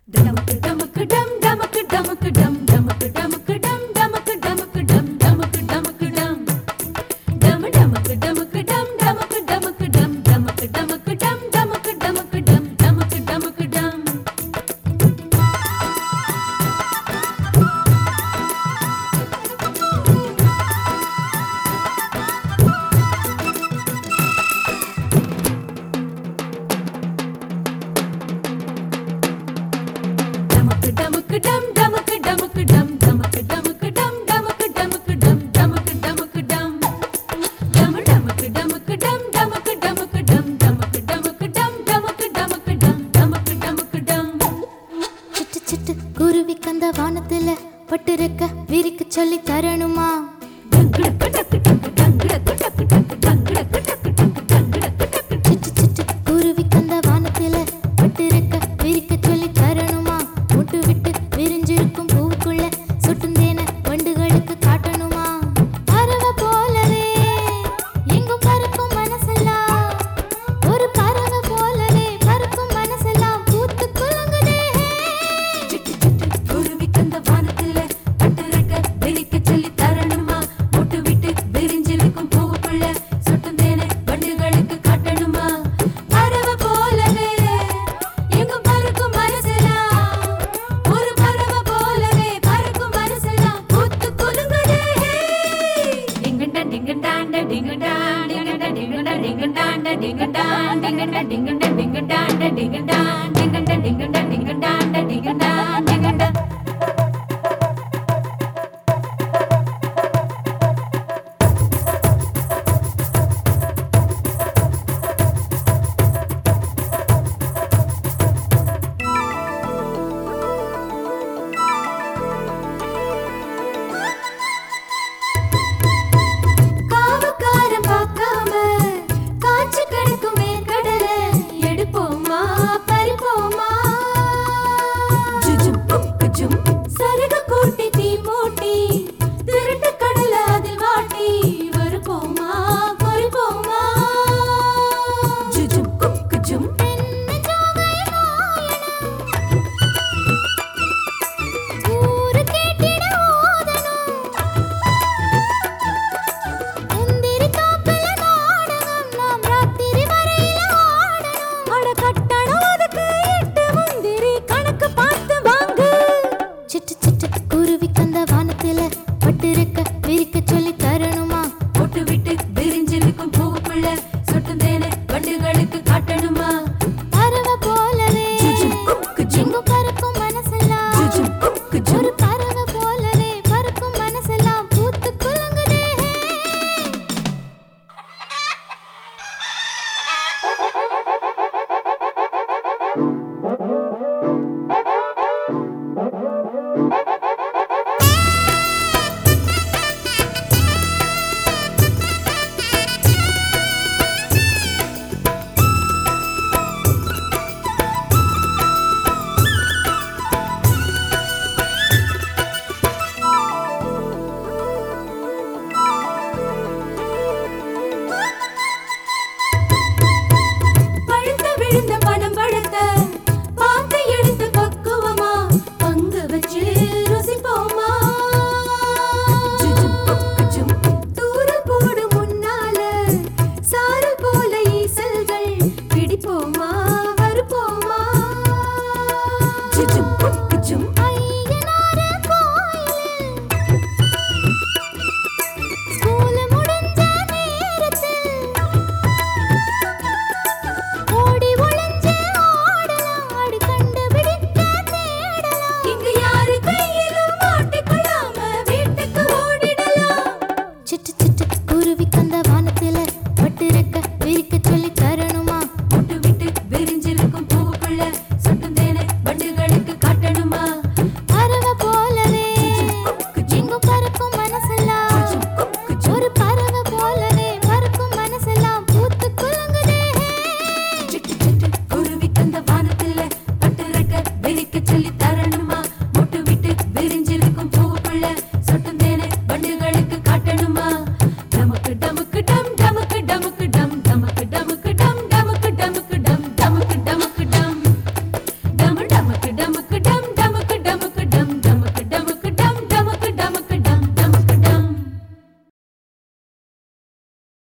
குருவிக்கந்த வானத்துல பட்டிருக்க விரிக்கு சொல்லி தரணுமா? குருவிக்கந்த வானத்துல பட்டிருக்க விரிக்க சொல்லி தரணுமா? முட்டு விட்டு விரிஞ்சிருக்கும் பூவுக்குள்ள சொட்டும் தேன வண்டுகளுக்கு காட்டணுமா? பறவை போலவே எங்கும் பறக்கும் மனசெல்லாம், ஒரு பறவை போலவே பறக்கும் மனசெல்லாம் பூத்து குலுங்குதே. குருவிக்கந்த வானத்துல பட்டிருக்க விரிக்க சொல்லி தரணுமா? முட்டு விட்டு விரிஞ்சிருக்கும் பூவுக்குள்ள சொட்டும் தேனை வண்டுகளுக்கு காட்டணுமா? பறவை போலவே எங்கும் பறக்கும் மனசெல்லாம், ஒரு பறவை போலவே பறக்கும் மனசெல்லாம் பூத்து குலுங்குதே. டிங்கண்டா டிங்கண்டாண்ட டிங்கண்டான் டிங்கண்டா டிங்கண்டா டிங்கண்டாண்ட டிங்கண்டான் டிங்கண்டா டிங்கண்டா டிங்கண்டாண்ட டிங்கண்டான் டிங்கண்டா டிங்கண்டா டிங்கண்டாண்ட டிங்கண்டான் டிங்கண்டா. காவக்காரன் பார்க்காம காய்ச்சி கிடக்கும் வேர்க்கடலை எடுப்போமா பறிப்போமா? ஜுஜும் புக்குஜும் சருக கூட்டி தீ மூட்டி திருட்டு கடலை அதில் வாட்டி வறுப்போமா பொறிப்போமா? ஜுஜும் புக்குஜும் ஊரு கேட்டிட ஓதணும், எந்திரி காப்பில நாடகம் நாம் ராத்திரி வரையில ஆடணும். அட கட்டணம் அதுக்கு 8 முந்திரி கணக்கு பார்த்து வாங்கு. சிட்டு சிட்டு குருவிக்கந்த வானத்துல பட்டிருக்க விரிக்க சொல்லி தரணுமா? போட்டு விட்டு விரிஞ்சிருக்கும் பூவுக்குள்ள சொட்டும் தேனை வண்டுகளுக்கு காட்டணுமா? பறவை போலவே ஜுஜும் குக்குஜும் எங்கும் பறக்கும் மனசெல்லாம், ஜுஜும் குக்குஜும் ஒரு பறவை போலவே பறக்கும் மனசெல்லாம் பூத்து குலுங்குதே. பழுத்த விழுந்த பணம் பழுத்த பார்த்து எடுத்து பக்குவமா பங்கு வச்சு ருசிப்போமா? ஜுஜும் புக்குஜும் தூரல் போடும் முன்னால சாரல் போல ஈசல்கள் பிடிப்போமா வறுப்போமா? ஜுஜும்